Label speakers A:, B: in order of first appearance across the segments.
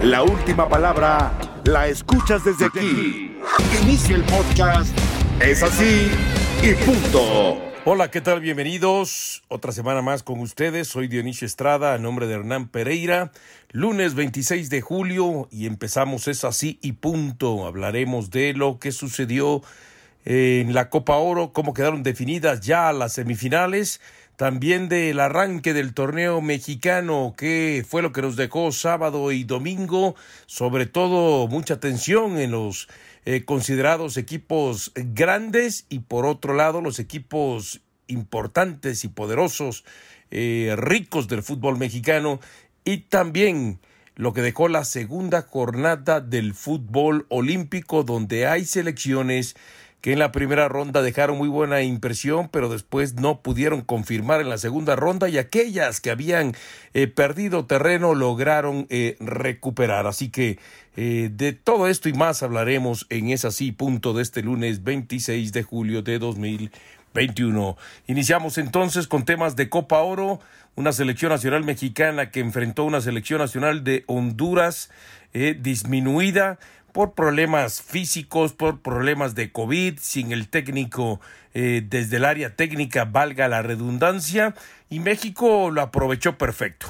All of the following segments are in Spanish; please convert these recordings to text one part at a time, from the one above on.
A: La última palabra la escuchas desde aquí. Inicia el podcast. Es así y punto.
B: Hola, ¿qué tal? Bienvenidos. Otra semana más con ustedes. Soy Dionisio Estrada, a nombre de Hernán Pereira. Lunes 26 de julio y empezamos Es así y punto. Hablaremos de lo que sucedió en la Copa Oro, cómo quedaron definidas ya las semifinales. También del arranque del torneo mexicano, que fue lo que nos dejó sábado y domingo, sobre todo mucha tensión en los considerados equipos grandes y por otro lado los equipos importantes y poderosos, ricos del fútbol mexicano, y también lo que dejó la segunda jornada del fútbol olímpico, donde hay selecciones que en la primera ronda dejaron muy buena impresión, pero después no pudieron confirmar en la segunda ronda, y aquellas que habían perdido terreno lograron recuperar. Así que de todo esto y más hablaremos en Es así punto de este lunes 26 de julio de 2021. Iniciamos entonces con temas de Copa Oro, una selección nacional mexicana que enfrentó una selección nacional de Honduras disminuida por problemas físicos, por problemas de COVID, sin el técnico desde el área técnica, valga la redundancia, y México lo aprovechó perfecto.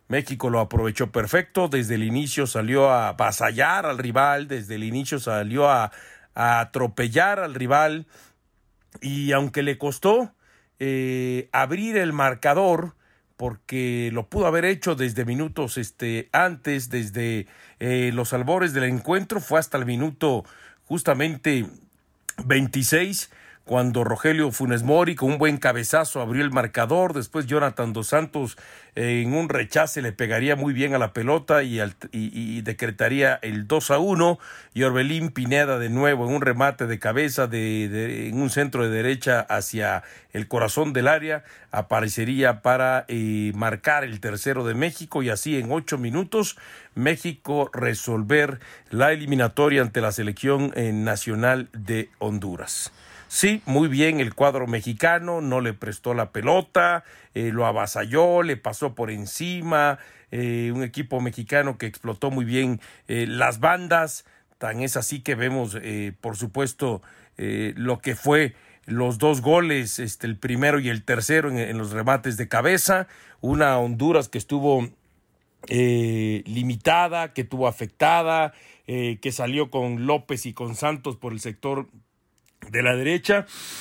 B: Desde el inicio salió a avasallar al rival, desde el inicio salió a atropellar al rival, y aunque le costó abrir el marcador, porque lo pudo haber hecho desde minutos antes, desde los albores del encuentro, fue hasta el minuto justamente 26, cuando Rogelio Funes Mori con un buen cabezazo abrió el marcador. Después Jonathan Dos Santos en un rechace le pegaría muy bien a la pelota y decretaría el 2-1, y Orbelín Pineda de nuevo en un remate de cabeza en un centro de derecha hacia el corazón del área aparecería para marcar el tercero de México, y así en 8 minutos México resolver la eliminatoria ante la selección nacional de Honduras. Sí, muy bien el cuadro mexicano, no le prestó la pelota, lo avasalló, le pasó por encima, un equipo mexicano que explotó muy bien las bandas. Tan es así que vemos, por supuesto, lo que fue los 2 goles, el primero y el tercero en los remates de cabeza. Una Honduras que estuvo limitada, que estuvo afectada, que salió con López y con Santos por el sector de la derecha,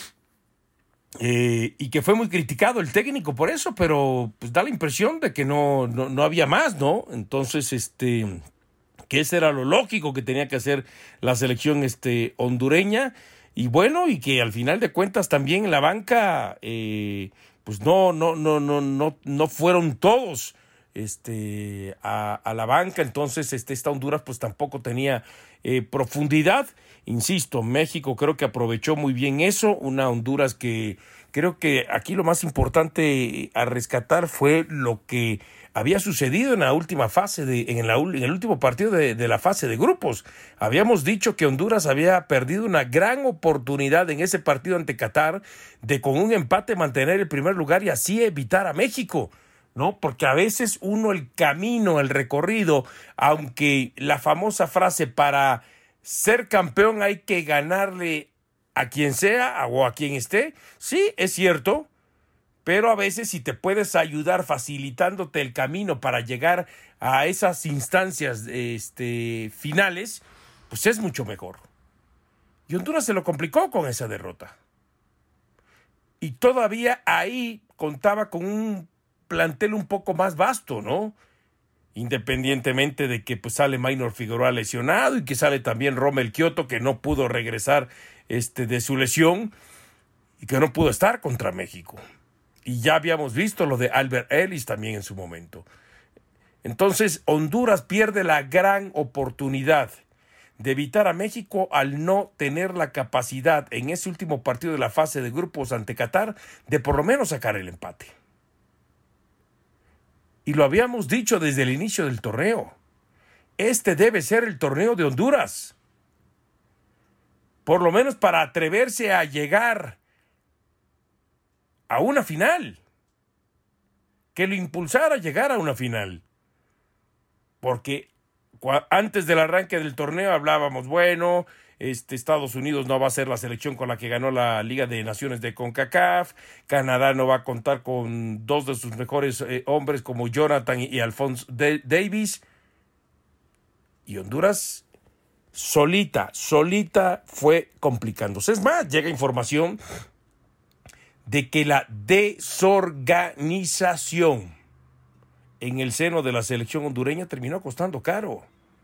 B: y que fue muy criticado el técnico por eso, pero pues da la impresión de que no había más, ¿no? Entonces, que ese era lo lógico que tenía que hacer la selección hondureña, y bueno, y que al final de cuentas también en la banca pues no fueron todos a la banca. Entonces esta Honduras pues tampoco tenía profundidad. Insisto, México creo que aprovechó muy bien eso, una Honduras que creo que aquí lo más importante a rescatar fue lo que había sucedido en la última fase, en el último partido de la fase de grupos. Habíamos dicho que Honduras había perdido una gran oportunidad en ese partido ante Qatar de con un empate mantener el primer lugar y así evitar a México, ¿no? Porque a veces el camino, el recorrido, aunque la famosa frase para ser campeón hay que ganarle a quien sea o a quien esté, sí, es cierto, pero a veces si te puedes ayudar facilitándote el camino para llegar a esas instancias finales, pues es mucho mejor. Y Honduras se lo complicó con esa derrota. Y todavía ahí contaba con un plantel un poco más vasto, ¿no? Independientemente de que pues sale Maynor Figueroa lesionado y que sale también Rommel Kioto, que no pudo regresar de su lesión y que no pudo estar contra México. Y ya habíamos visto lo de Albert Ellis también en su momento. Entonces Honduras pierde la gran oportunidad de evitar a México al no tener la capacidad en ese último partido de la fase de grupos ante Qatar de por lo menos sacar el empate. Y lo habíamos dicho desde el inicio del torneo. Este debe ser el torneo de Honduras. Por lo menos para atreverse a llegar a una final. Que lo impulsara a llegar a una final. Porque Antes del arranque del torneo hablábamos, bueno, Estados Unidos no va a ser la selección con la que ganó la Liga de Naciones de CONCACAF, Canadá no va a contar con dos de sus mejores hombres como Jonathan y Alphonse Davies, y Honduras solita fue complicándose. Es más, llega información de que la desorganización en el seno de la selección hondureña terminó costando caro.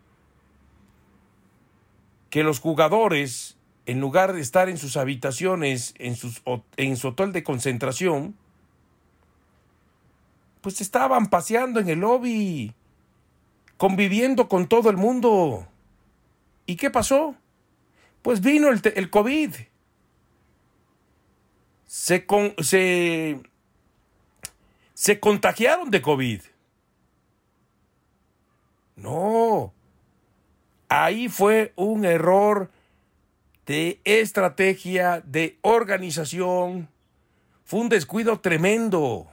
B: Que los jugadores, en lugar de estar en sus habitaciones, en su hotel de concentración, pues estaban paseando en el lobby, conviviendo con todo el mundo. ¿Y qué pasó? Pues vino el COVID. Se contagiaron de COVID. No. Ahí fue un error de estrategia, de organización. Fue un descuido tremendo.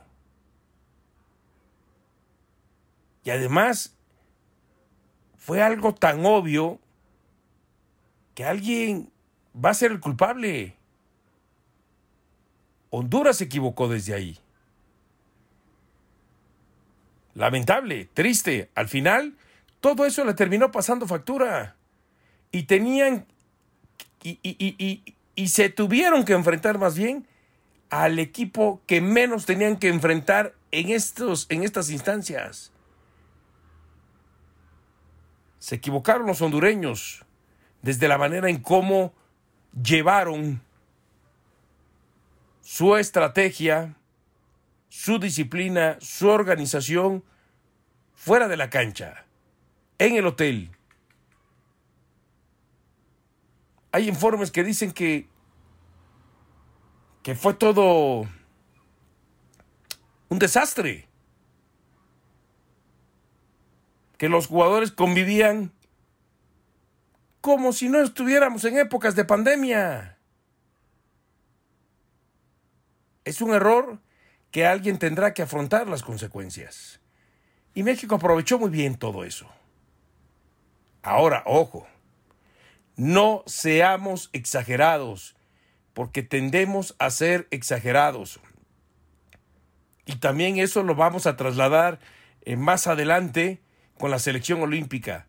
B: Y además, fue algo tan obvio que alguien va a ser el culpable. Honduras se equivocó desde ahí. Lamentable, triste. Al final, todo eso le terminó pasando factura. Y tenían y se tuvieron que enfrentar más bien al equipo que menos tenían que enfrentar en estas instancias. Se equivocaron los hondureños desde la manera en cómo llevaron su estrategia, su disciplina, su organización fuera de la cancha, en el hotel. Hay informes que dicen que fue todo un desastre. Que los jugadores convivían como si no estuviéramos en épocas de pandemia. Es un error que alguien tendrá que afrontar las consecuencias. Y México aprovechó muy bien todo eso. Ahora, ojo, no seamos exagerados, porque tendemos a ser exagerados. Y también eso lo vamos a trasladar más adelante con la selección olímpica.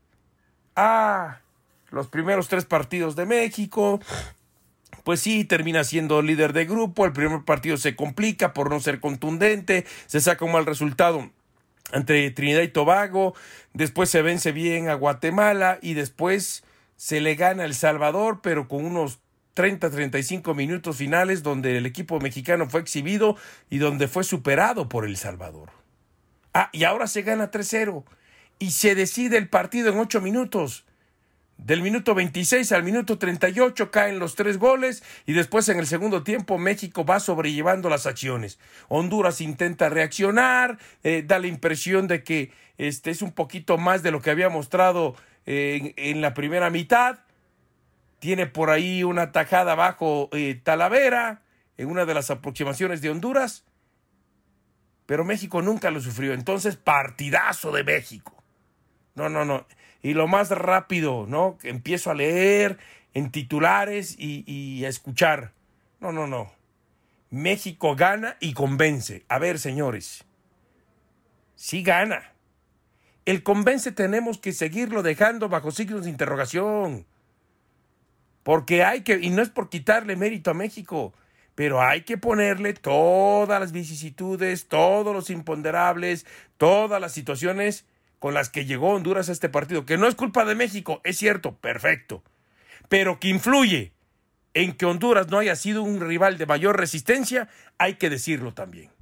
B: Los primeros 3 partidos de México, pues sí, termina siendo líder de grupo. El primer partido se complica por no ser contundente, se saca un mal resultado ante Trinidad y Tobago, después se vence bien a Guatemala y después se le gana a El Salvador, pero con unos 30-35 minutos finales donde el equipo mexicano fue exhibido y donde fue superado por El Salvador. Y ahora se gana 3-0 y se decide el partido en 8 minutos. Del minuto 26 al minuto 38 caen los 3 goles y después en el segundo tiempo México va sobrellevando las acciones. Honduras intenta reaccionar, da la impresión de que es un poquito más de lo que había mostrado en la primera mitad. Tiene por ahí una tajada bajo Talavera en una de las aproximaciones de Honduras, pero México nunca lo sufrió. Entonces, partidazo de México. No. Y lo más rápido, ¿no? Empiezo a leer en titulares y a escuchar. No. México gana y convence. A ver, señores. Sí gana. El convence tenemos que seguirlo dejando bajo signos de interrogación. Porque y no es por quitarle mérito a México, pero hay que ponerle todas las vicisitudes, todos los imponderables, todas las situaciones con las que llegó Honduras a este partido, que no es culpa de México, es cierto, perfecto, pero que influye en que Honduras no haya sido un rival de mayor resistencia, hay que decirlo también.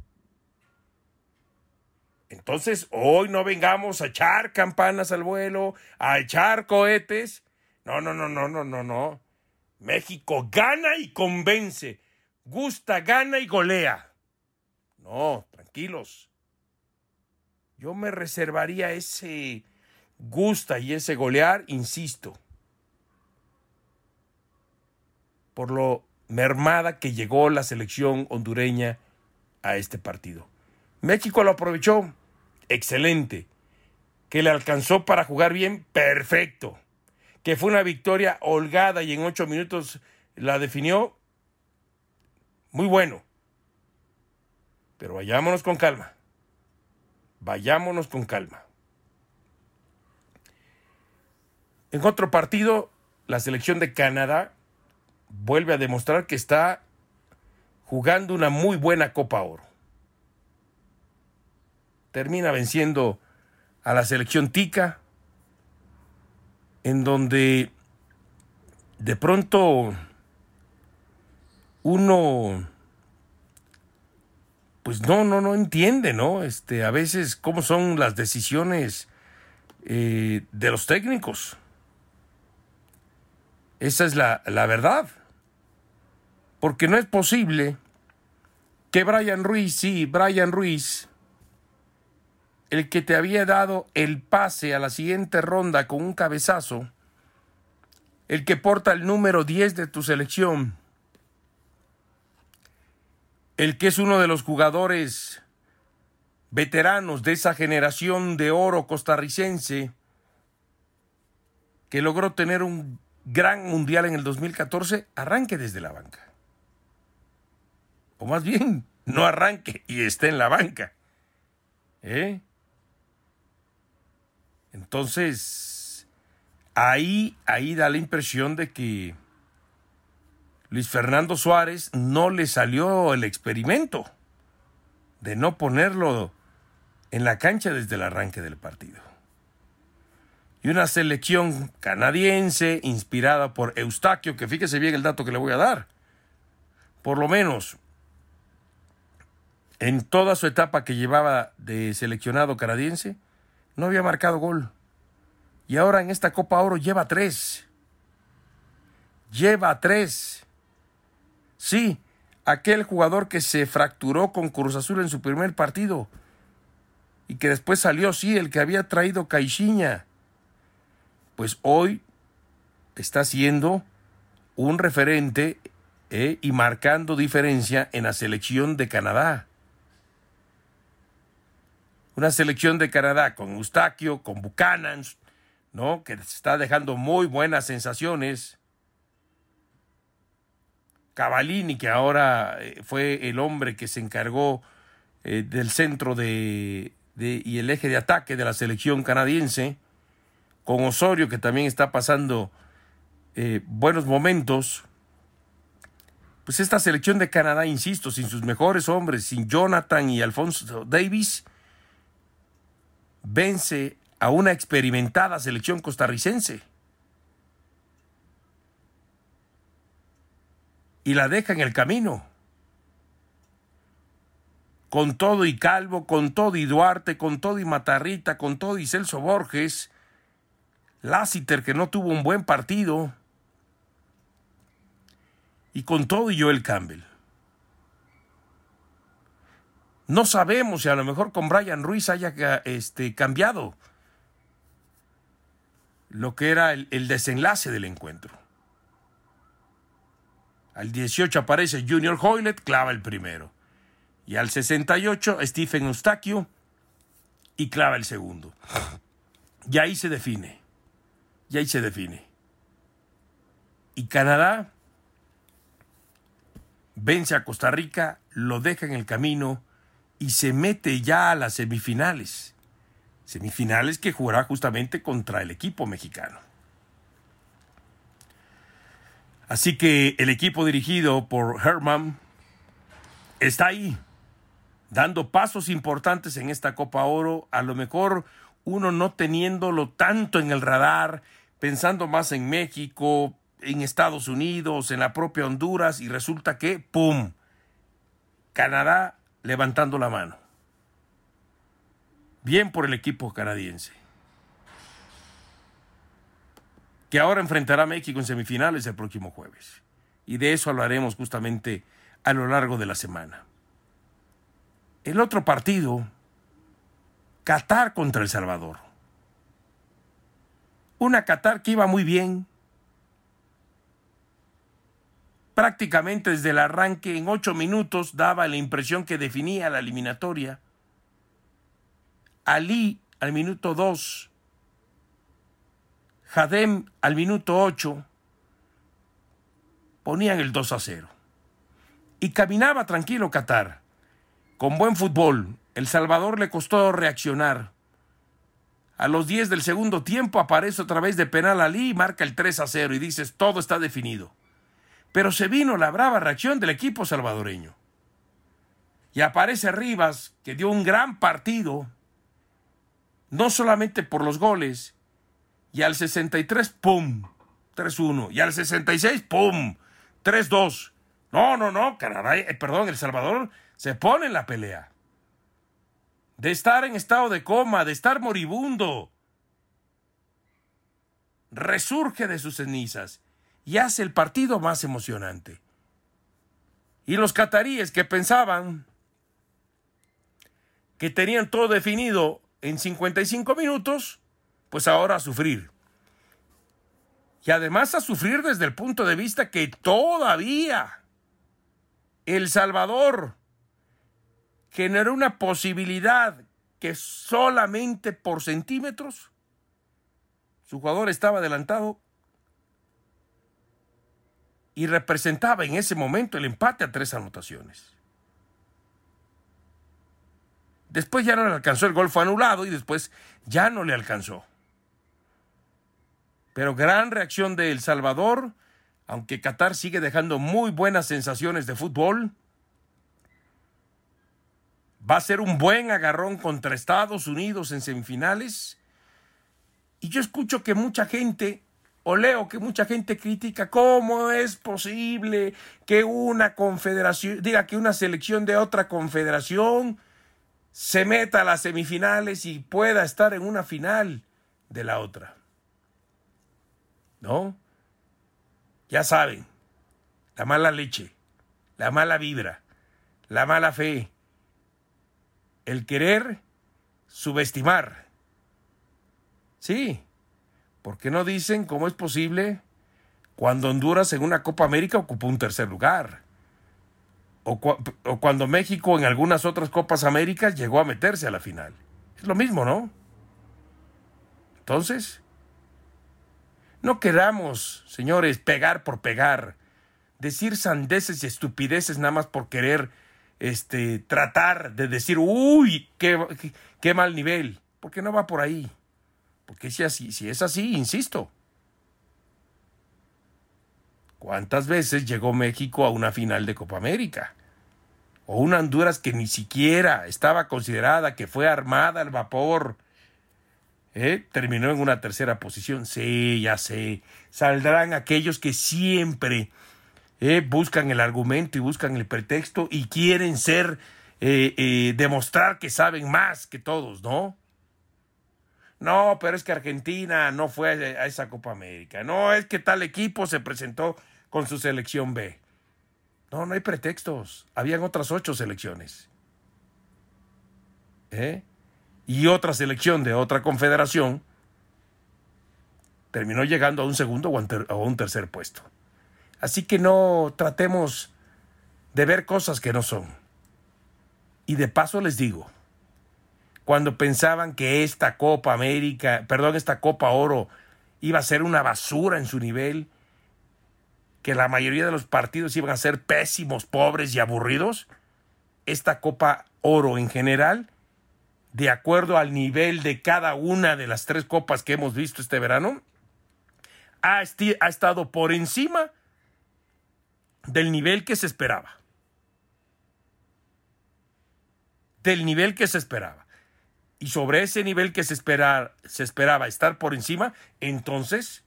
B: Entonces, hoy no vengamos a echar campanas al vuelo, a echar cohetes. No. México gana y convence, gusta, gana y golea. No, tranquilos. Yo me reservaría ese gusta y ese golear, insisto, por lo mermada que llegó la selección hondureña a este partido. México lo aprovechó, excelente, que le alcanzó para jugar bien, perfecto. Que fue una victoria holgada y en 8 minutos la definió, muy bueno. Pero vayámonos con calma. Vayámonos con calma. En otro partido, la selección de Canadá vuelve a demostrar que está jugando una muy buena Copa Oro. Termina venciendo a la selección tica, en donde de pronto uno pues no entiende, ¿no? A veces cómo son las decisiones de los técnicos. Esa es la verdad. Porque no es posible que Brian Ruiz, el que te había dado el pase a la siguiente ronda con un cabezazo, el que porta el número 10 de tu selección, el que es uno de los jugadores veteranos de esa generación de oro costarricense, que logró tener un gran mundial en el 2014, arranque desde la banca. O más bien, no arranque y esté en la banca. Entonces, ahí da la impresión de que Luis Fernando Suárez no le salió el experimento de no ponerlo en la cancha desde el arranque del partido. Y una selección canadiense inspirada por Eustaquio, que fíjese bien el dato que le voy a dar. Por lo menos, en toda su etapa que llevaba de seleccionado canadiense, no había marcado gol. Y ahora en esta Copa Oro lleva 3. Lleva 3. Sí, aquel jugador que se fracturó con Cruz Azul en su primer partido y que después salió, sí, el que había traído Caixinha, pues hoy está siendo un referente y marcando diferencia en la selección de Canadá. Una selección de Canadá con Eustaquio, con Buchanan, ¿no? Que está dejando muy buenas sensaciones. Cavallini, que ahora fue el hombre que se encargó del centro y el eje de ataque de la selección canadiense. Con Osorio, que también está pasando buenos momentos. Pues esta selección de Canadá, insisto, sin sus mejores hombres, sin Jonathan y Alfonso Davies, vence a una experimentada selección costarricense y la deja en el camino. Con todo y Calvo, con todo y Duarte, con todo y Matarrita, con todo y Celso Borges, Lassiter, que no tuvo un buen partido, y con todo y Joel Campbell. No sabemos si a lo mejor con Brian Ruiz haya cambiado lo que era el desenlace del encuentro. Al 18 aparece Junior Hoylett, clava el primero. Y al 68 Stephen Eustaquio y clava el segundo. Y ahí se define. Y Canadá vence a Costa Rica, lo deja en el camino y se mete ya a las semifinales. Semifinales que jugará justamente contra el equipo mexicano. Así que el equipo dirigido por Herman está ahí, dando pasos importantes en esta Copa Oro, a lo mejor uno no teniéndolo tanto en el radar, pensando más en México, en Estados Unidos, en la propia Honduras, y resulta que, ¡pum!, Canadá levantando la mano. Bien por el equipo canadiense, que ahora enfrentará a México en semifinales el próximo jueves. Y de eso hablaremos justamente a lo largo de la semana. El otro partido, Qatar contra El Salvador. Una Qatar que iba muy bien. Prácticamente desde el arranque, en 8 minutos, daba la impresión que definía la eliminatoria. Ali al minuto 2, Hadem al minuto 8, ponían el 2-0. Y caminaba tranquilo Qatar, con buen fútbol. El Salvador le costó reaccionar. A los 10 del segundo tiempo aparece otra vez de penal Ali y marca el 3-0 y dices, todo está definido. Pero se vino la brava reacción del equipo salvadoreño. Y aparece Rivas, que dio un gran partido, no solamente por los goles, y al 63, ¡pum!, 3-1, y al 66, ¡pum!, 3-2. No, caray, El Salvador se pone en la pelea. De estar en estado de coma, de estar moribundo, resurge de sus cenizas y hace el partido más emocionante. Y los cataríes que pensaban que tenían todo definido en 55 minutos, pues ahora a sufrir. Y además a sufrir desde el punto de vista que todavía El Salvador generó una posibilidad que solamente por centímetros su jugador estaba adelantado y representaba en ese momento el empate a 3 anotaciones. Después ya no le alcanzó, el gol fue anulado y después ya no le alcanzó. Pero gran reacción de El Salvador, aunque Qatar sigue dejando muy buenas sensaciones de fútbol. Va a ser un buen agarrón contra Estados Unidos en semifinales. Y yo escucho que mucha gente, o leo que mucha gente critica cómo es posible que una confederación, que una selección de otra confederación se meta a las semifinales y pueda estar en una final de la otra. ¿No? Ya saben, la mala leche, la mala vibra, la mala fe, el querer subestimar. Sí, porque no dicen cómo es posible cuando Honduras en una Copa América ocupó un tercer lugar. O cuando México en algunas otras Copas Américas llegó a meterse a la final. Es lo mismo, ¿no? Entonces, no queramos, señores, pegar por pegar, decir sandeces y estupideces nada más por querer tratar de decir, uy, qué mal nivel, porque no va por ahí. Porque si es así, insisto, ¿cuántas veces llegó México a una final de Copa América? O una Honduras que ni siquiera estaba considerada, que fue armada al vapor, terminó en una tercera posición. Sí, ya sé, saldrán aquellos que siempre buscan el argumento y buscan el pretexto y quieren demostrar que saben más que todos, ¿no? No, pero es que Argentina no fue a esa Copa América. No, es que tal equipo se presentó con su selección B. No hay pretextos. Habían otras 8 selecciones. Y otra selección de otra confederación terminó llegando a un segundo o a un tercer puesto. Así que no tratemos de ver cosas que no son. Y de paso les digo, cuando pensaban que esta Copa Oro iba a ser una basura en su nivel, que la mayoría de los partidos iban a ser pésimos, pobres y aburridos, esta Copa Oro en general, de acuerdo al nivel de cada una de las 3 copas que hemos visto este verano, ha estado por encima del nivel que se esperaba. Y sobre ese nivel que se esperaba estar por encima, entonces,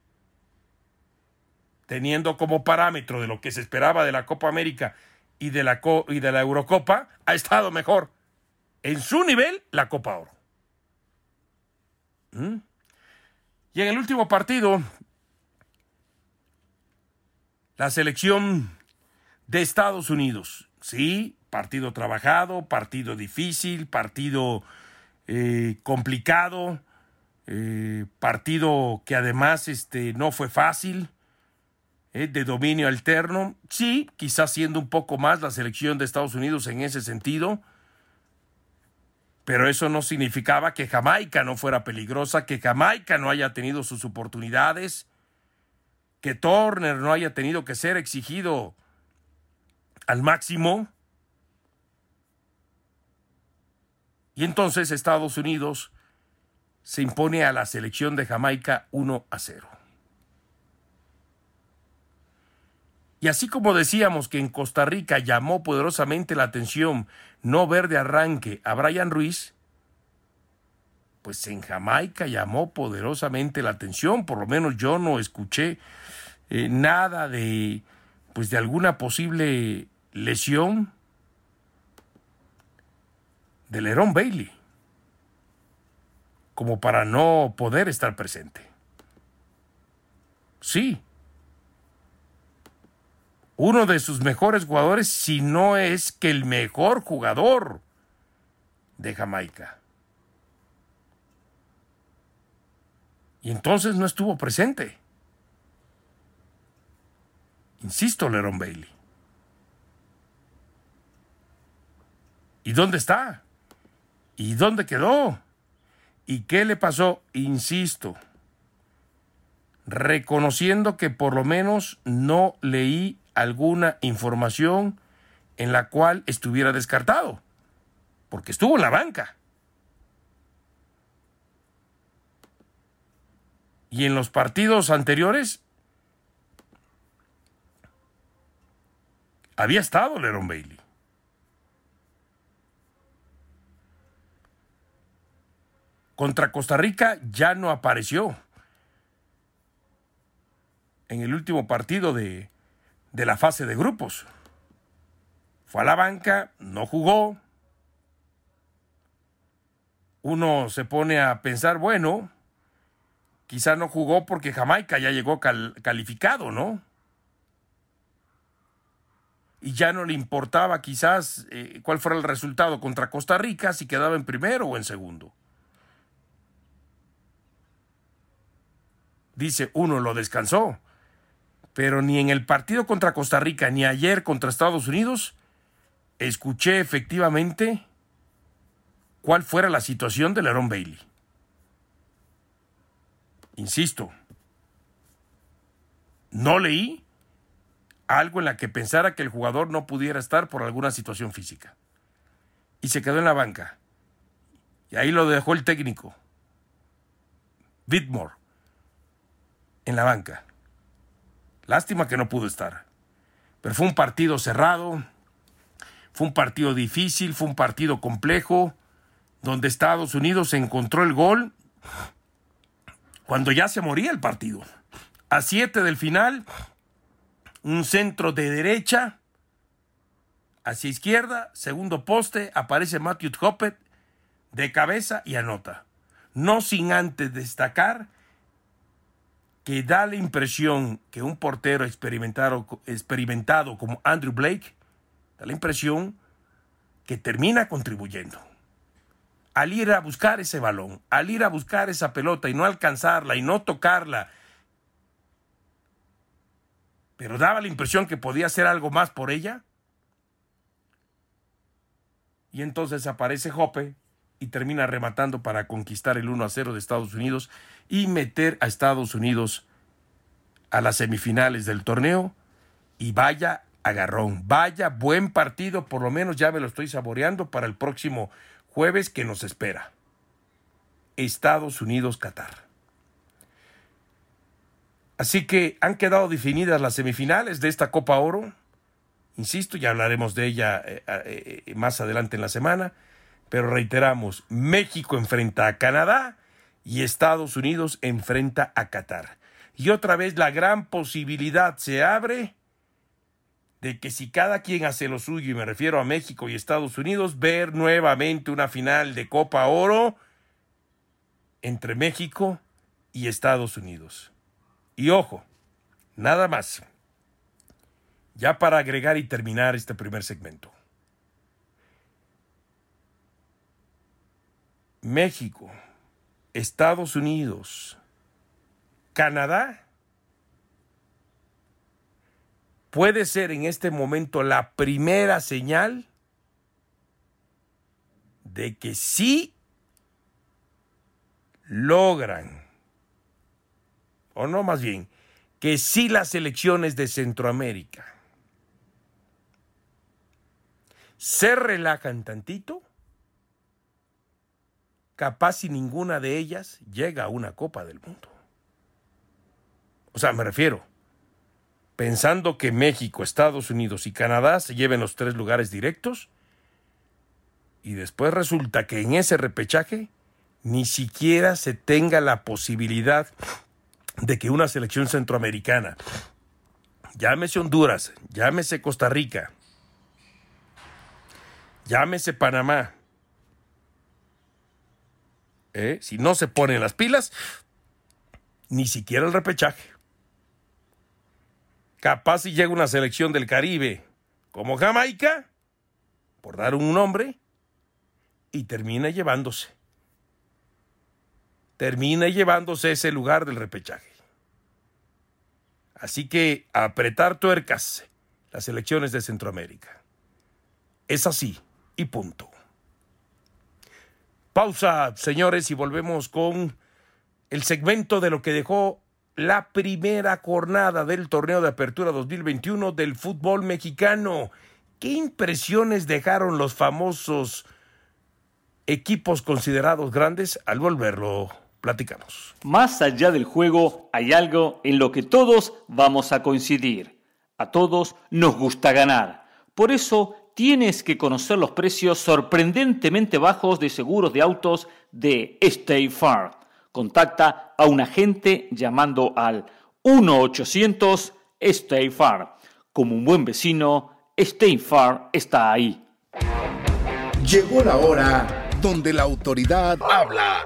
B: teniendo como parámetro de lo que se esperaba de la Copa América y de la Eurocopa, ha estado mejor en su nivel la Copa Oro. Y en el último partido, la selección de Estados Unidos, sí, partido trabajado, partido difícil, partido complicado, partido que además no fue fácil, de dominio alterno. Sí, quizás siendo un poco más la selección de Estados Unidos en ese sentido, Pero eso no significaba que Jamaica no fuera peligrosa, que Jamaica no haya tenido sus oportunidades, que Turner no haya tenido que ser exigido al máximo. Y entonces Estados Unidos se impone a la selección de Jamaica 1-0. Y así como decíamos que en Costa Rica llamó poderosamente la atención no ver de arranque a Brian Ruiz, pues en Jamaica llamó poderosamente la atención. Por lo menos yo no escuché nada de alguna posible lesión de Leron Bailey, como para no poder estar presente. Sí, uno de sus mejores jugadores, si no es que el mejor jugador de Jamaica. Y entonces no estuvo presente. Insisto, Leron Bailey. ¿Y dónde está? ¿Y dónde quedó? ¿Y qué le pasó? Insisto, reconociendo que por lo menos no leí alguna información en la cual estuviera descartado, porque estuvo en la banca. Y en los partidos anteriores había estado Leron Bailey. Contra Costa Rica ya no apareció. En el último partido de la fase de grupos. Fue a la banca, no jugó. Uno se pone a pensar, bueno, quizá no jugó porque Jamaica ya llegó calificado, ¿no? Y ya no le importaba quizás cuál fuera el resultado contra Costa Rica, si quedaba en primero o en segundo. Dice, uno lo descansó. Pero ni en el partido contra Costa Rica, ni ayer contra Estados Unidos, escuché efectivamente cuál fuera la situación de Leron Bailey. Insisto, no leí algo en la que pensara que el jugador no pudiera estar por alguna situación física. Y se quedó en la banca. Y ahí lo dejó el técnico, Whitmore, en la banca. Lástima que no pudo estar. Pero fue un partido cerrado, fue un partido difícil, fue un partido complejo, donde Estados Unidos encontró el gol cuando ya se moría el partido. A 7 del final, un centro de derecha hacia izquierda, segundo poste, aparece Matthew Hoppet de cabeza y anota. No sin antes destacar que da la impresión que un portero experimentado como Andrew Blake, da la impresión que termina contribuyendo. Al ir a buscar ese balón, al ir a buscar esa pelota y no alcanzarla y no tocarla, pero daba la impresión que podía hacer algo más por ella. Y entonces aparece Hoppe y termina rematando para conquistar el 1-0 de Estados Unidos y meter a Estados Unidos a las semifinales del torneo. Y vaya agarrón, vaya buen partido, por lo menos ya me lo estoy saboreando para el próximo jueves que nos espera. Estados Unidos-Qatar. Así que han quedado definidas las semifinales de esta Copa Oro. Insisto, ya hablaremos de ella más adelante en la semana. Pero reiteramos, México enfrenta a Canadá y Estados Unidos enfrenta a Qatar. Y otra vez la gran posibilidad se abre de que si cada quien hace lo suyo, y me refiero a México y Estados Unidos, ver nuevamente una final de Copa Oro entre México y Estados Unidos. Y ojo, nada más, ya para agregar y terminar este primer segmento. México, Estados Unidos, Canadá, puede ser en este momento la primera señal de que sí logran, o no, más bien, que sí las selecciones de Centroamérica se relajan tantito, capaz si ninguna de ellas llega a una Copa del Mundo. O sea, me refiero, pensando que México, Estados Unidos y Canadá se lleven los 3 lugares directos, y después resulta que en ese repechaje ni siquiera se tenga la posibilidad de que una selección centroamericana, llámese Honduras, llámese Costa Rica, llámese Panamá, si no se ponen las pilas, ni siquiera el repechaje. Capaz si llega una selección del Caribe como Jamaica, por dar un nombre, y termina llevándose ese lugar del repechaje. Así que a apretar tuercas las selecciones de Centroamérica. Es así y punto. Pausa, señores, y volvemos con el segmento de lo que dejó la primera jornada del torneo de apertura 2021 del fútbol mexicano. ¿Qué impresiones dejaron los famosos equipos considerados grandes? Al volverlo, platicamos.
C: Más allá del juego, hay algo en lo que todos vamos a coincidir. A todos nos gusta ganar. Por eso tienes que conocer los precios sorprendentemente bajos de seguros de autos de State Farm. Contacta a un agente llamando al 1-800 State Farm. Como un buen vecino, State Farm está ahí.
A: Llegó la hora donde la autoridad habla.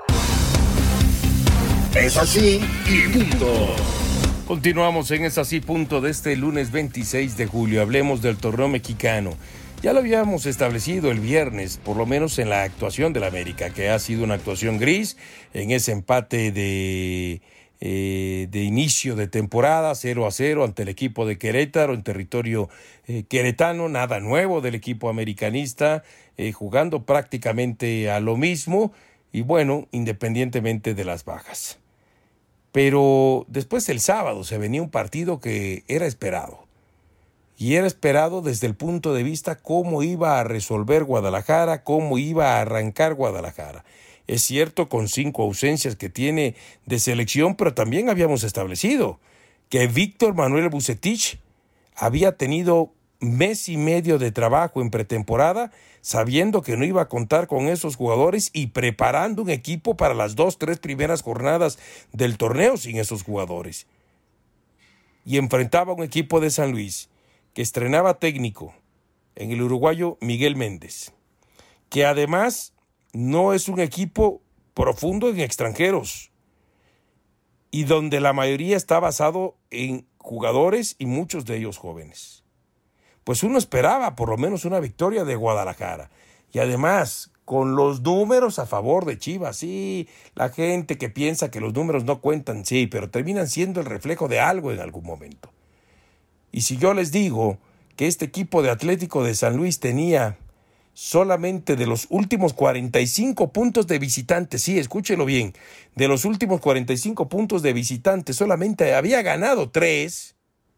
A: Es así y punto.
B: Continuamos en Es así punto de este lunes 26 de julio. Hablemos del torneo mexicano. Ya lo habíamos establecido el viernes, por lo menos en la actuación del América, que ha sido una actuación gris en ese empate de inicio de temporada, 0-0 ante el equipo de Querétaro en territorio queretano. Nada nuevo del equipo americanista, jugando prácticamente a lo mismo y bueno, independientemente de las bajas. Pero después el sábado se venía un partido que era esperado. Y era esperado desde el punto de vista cómo iba a resolver Guadalajara, cómo iba a arrancar Guadalajara. Es cierto, con 5 ausencias que tiene de selección, pero también habíamos establecido que Víctor Manuel Vucetich había tenido mes y medio de trabajo en pretemporada, sabiendo que no iba a contar con esos jugadores y preparando un equipo para las 2-3 primeras jornadas del torneo sin esos jugadores. Y enfrentaba a un equipo de San Luis que estrenaba técnico en el uruguayo Miguel Méndez, que además no es un equipo profundo en extranjeros y donde la mayoría está basado en jugadores y muchos de ellos jóvenes. Pues uno esperaba por lo menos una victoria de Guadalajara y además con los números a favor de Chivas. Sí, la gente que piensa que los números no cuentan, sí, pero terminan siendo el reflejo de algo en algún momento. Y si yo les digo que este equipo de Atlético de San Luis tenía solamente de los últimos 45 puntos de visitantes, sí, escúchelo bien, de los últimos 45 puntos de visitantes solamente había ganado 3,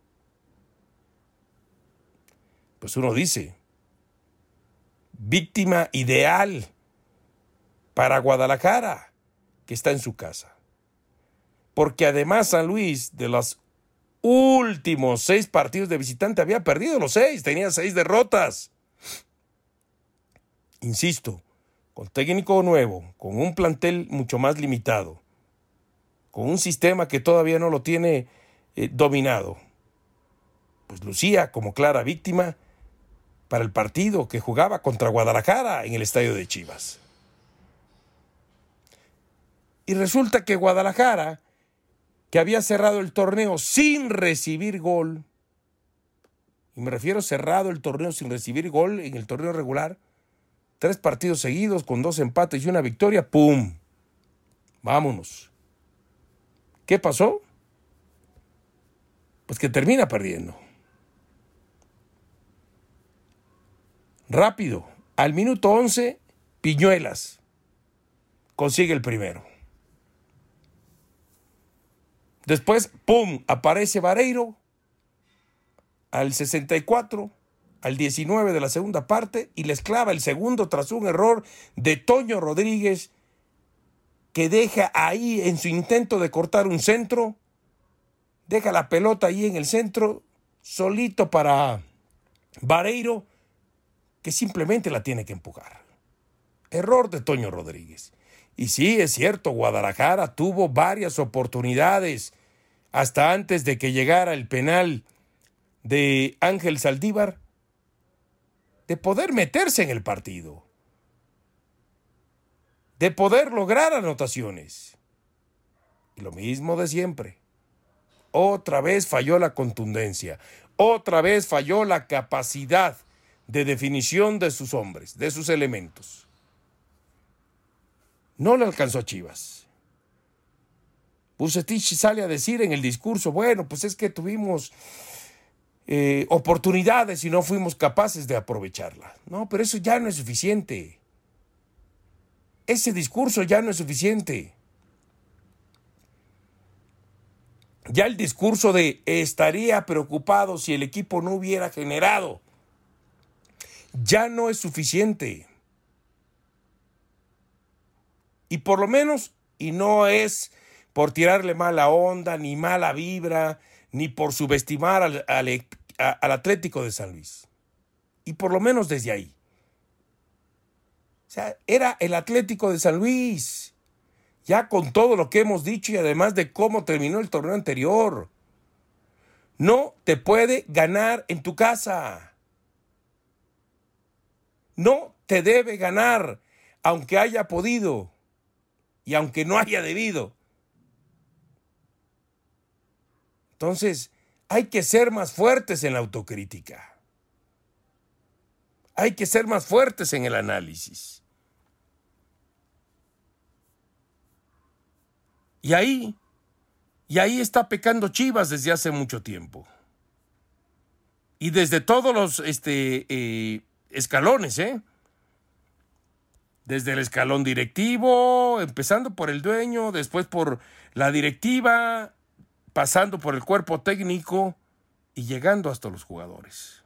B: pues uno dice, víctima ideal para Guadalajara, que está en su casa. Porque además San Luis, de los últimos 6 partidos de visitante, había perdido los 6, tenía 6 derrotas. Insisto, con técnico nuevo, con un plantel mucho más limitado, con un sistema que todavía no lo tiene dominado, pues lucía como clara víctima para el partido que jugaba contra Guadalajara en el estadio de Chivas. Y resulta que Guadalajara, que había cerrado el torneo sin recibir gol, y me refiero cerrado el torneo sin recibir gol en el torneo regular, 3 partidos seguidos con 2 empates y una victoria, ¡pum! Vámonos. ¿Qué pasó? Pues que termina perdiendo. Rápido, al minuto 11, Piñuelas consigue el primero. Después, ¡pum!, aparece Vareiro al 64, al 19 de la segunda parte, y les clava el segundo tras un error de Toño Rodríguez, que deja ahí en su intento de cortar un centro, deja la pelota ahí en el centro, solito para Vareiro, que simplemente la tiene que empujar. Error de Toño Rodríguez. Y sí, es cierto, Guadalajara tuvo varias oportunidades hasta antes de que llegara el penal de Ángel Saldívar de poder meterse en el partido, de poder lograr anotaciones. Y lo mismo de siempre. Otra vez falló la contundencia, otra vez falló la capacidad de definición de sus hombres, de sus elementos. No le alcanzó a Chivas. Vucetich sale a decir en el discurso, bueno, pues es que tuvimos oportunidades y no fuimos capaces de aprovecharlas. No, pero eso ya no es suficiente. Ese discurso ya no es suficiente. Ya el discurso de estaría preocupado si el equipo no hubiera generado, ya no es suficiente. Y por lo menos, y no es por tirarle mala onda, ni mala vibra, ni por subestimar al Atlético de San Luis. Y por lo menos desde ahí. O sea, era el Atlético de San Luis. Ya con todo lo que hemos dicho y además de cómo terminó el torneo anterior. No te puede ganar en tu casa. No te debe ganar, aunque haya podido y aunque no haya debido. Entonces, hay que ser más fuertes en la autocrítica. Hay que ser más fuertes en el análisis. Y ahí está pecando Chivas desde hace mucho tiempo. Y desde todos los escalones, Desde el escalón directivo, empezando por el dueño, después por la directiva, pasando por el cuerpo técnico y llegando hasta los jugadores.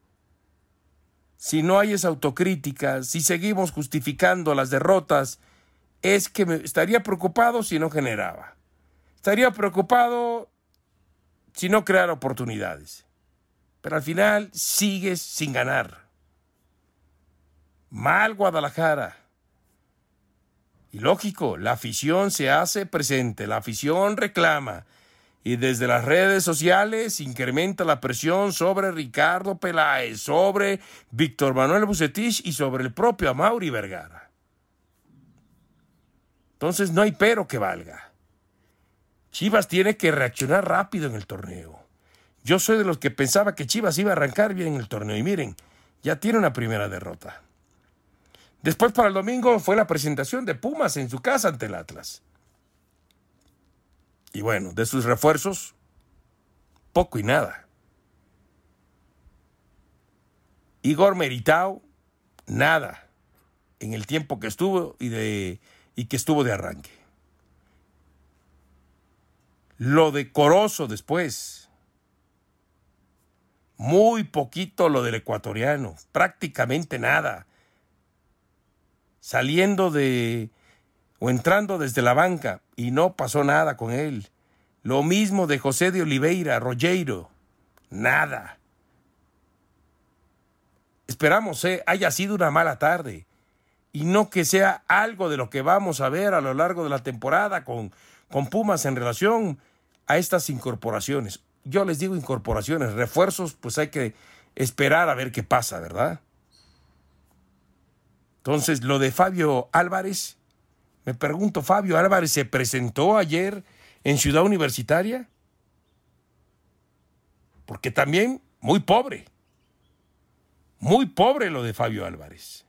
B: Si no hay esa autocrítica, si seguimos justificando las derrotas, es que estaría preocupado si no generaba. Estaría preocupado si no creara oportunidades. Pero al final sigues sin ganar. Mal Guadalajara. Y lógico, la afición se hace presente, la afición reclama. Y desde las redes sociales incrementa la presión sobre Ricardo Peláez, sobre Víctor Manuel Vucetich y sobre el propio Amaury Vergara. Entonces no hay pero que valga. Chivas tiene que reaccionar rápido en el torneo. Yo soy de los que pensaba que Chivas iba a arrancar bien el torneo. Y miren, ya tiene una primera derrota. Después para el domingo fue la presentación de Pumas en su casa ante el Atlas. Y bueno, de sus refuerzos, poco y nada. Igor Meritao, nada. En el tiempo que estuvo y que estuvo de arranque. Lo de Corozo después. Muy poquito lo del ecuatoriano. Prácticamente nada. Saliendo o entrando desde la banca y no pasó nada con él. Lo mismo de José de Oliveira, Rogério. Nada. Esperamos haya sido una mala tarde. Y no que sea algo de lo que vamos a ver a lo largo de la temporada con Pumas en relación a estas incorporaciones. Yo les digo incorporaciones, refuerzos, pues hay que esperar a ver qué pasa, ¿verdad? Entonces, lo de Fabio Álvarez, me pregunto, ¿Fabio Álvarez se presentó ayer en Ciudad Universitaria? Porque también muy pobre lo de Fabio Álvarez.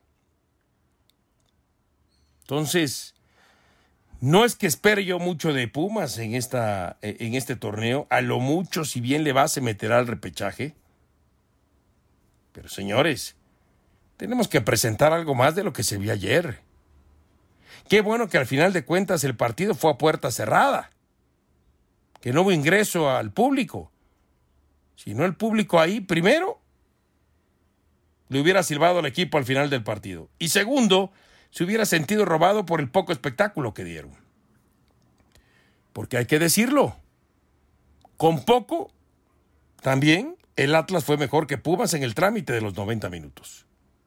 B: Entonces, no es que espere yo mucho de Pumas en este torneo. A lo mucho, si bien le va, se meterá al repechaje. Pero señores, tenemos que presentar algo más de lo que se vio ayer. Qué bueno que al final de cuentas el partido fue a puerta cerrada, que no hubo ingreso al público. Si no, el público ahí, primero, le hubiera silbado al equipo al final del partido. Y segundo, se hubiera sentido robado por el poco espectáculo que dieron. Porque hay que decirlo, con poco, también el Atlas fue mejor que Pumas en el trámite de los 90 minutos.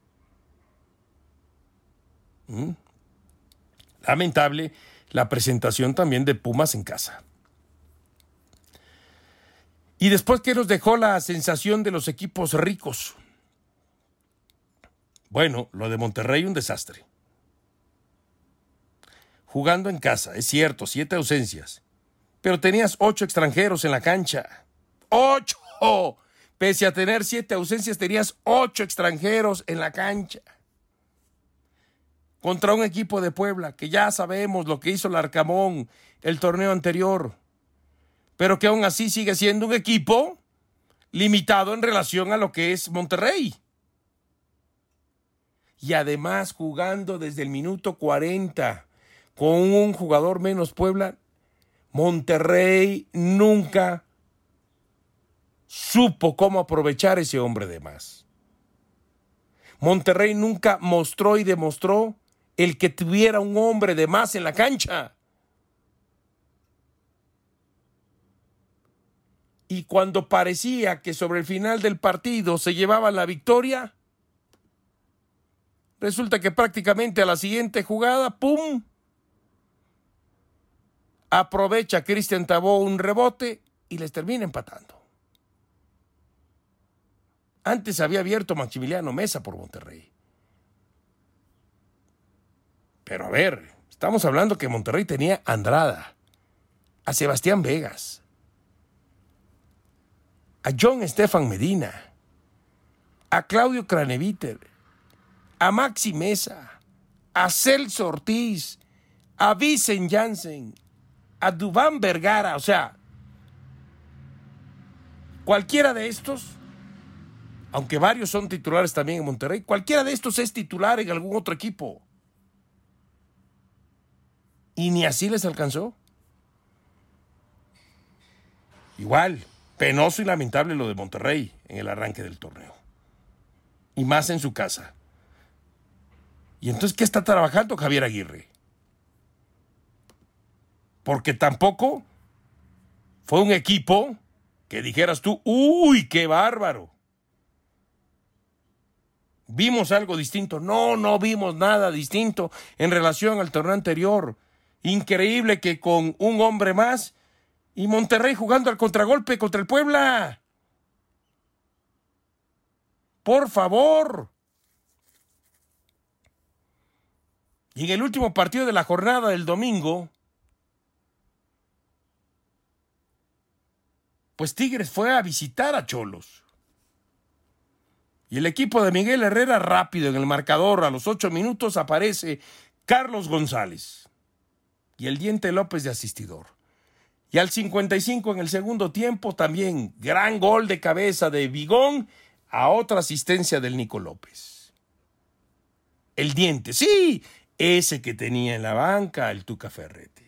B: Lamentable la presentación también de Pumas en casa. Y después, ¿qué nos dejó la sensación de los equipos ricos? Bueno, lo de Monterrey, un desastre. Jugando en casa, es cierto, 7 ausencias. Pero tenías 8 extranjeros en la cancha. ¡8! Pese a tener 7 ausencias, tenías 8 extranjeros en la cancha. Contra un equipo de Puebla, que ya sabemos lo que hizo el Arcamón el torneo anterior, pero que aún así sigue siendo un equipo limitado en relación a lo que es Monterrey. Y además jugando desde el minuto 40 con un jugador menos Puebla, Monterrey nunca supo cómo aprovechar ese hombre de más. Monterrey nunca mostró y demostró el que tuviera un hombre de más en la cancha. Y cuando parecía que sobre el final del partido se llevaba la victoria, resulta que prácticamente a la siguiente jugada, ¡pum!, aprovecha Cristian Tabó un rebote y les termina empatando. Antes había abierto Maximiliano Mesa por Monterrey. Pero a ver, estamos hablando que Monterrey tenía a Andrada, a Sebastián Vegas, a John Estefan Medina, a Claudio Craneviter, a Maxi Mesa, a Celso Ortiz, a Vicent Janssen, a Duván Vergara. O sea, cualquiera de estos, aunque varios son titulares también en Monterrey, cualquiera de estos es titular en algún otro equipo. Y ni así les alcanzó. Igual, penoso y lamentable lo de Monterrey en el arranque del torneo. Y más en su casa. ¿Y entonces qué está trabajando Javier Aguirre? Porque tampoco fue un equipo que dijeras tú, ¡uy, qué bárbaro! ¿Vimos algo distinto? No vimos nada distinto en relación al torneo anterior. Increíble que con un hombre más y Monterrey jugando al contragolpe contra el Puebla. Por favor. Y en el último partido de la jornada del domingo, pues Tigres fue a visitar a Cholos. Y el equipo de Miguel Herrera rápido en el marcador. A los 8 minutos aparece Carlos González y el Diente López de asistidor. Y al 55 en el segundo tiempo también gran gol de cabeza de Vigón a otra asistencia del Nico López. El Diente, sí, ese que tenía en la banca el Tuca Ferretti.